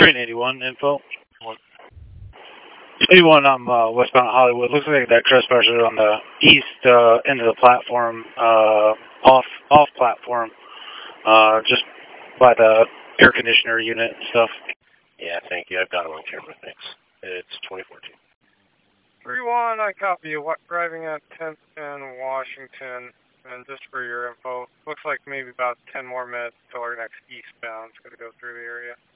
Train 81 info. What? 81, I'm westbound Hollywood. Looks like that trespasser on the east end of the platform, off platform, just by the air conditioner unit and stuff. Yeah, thank you. I've got him on camera. Thanks. It's 2014. 3-1, I copy you. Driving at 10th and Washington. And just for your info, looks like maybe about 10 more minutes until our next eastbound is going to go through the area.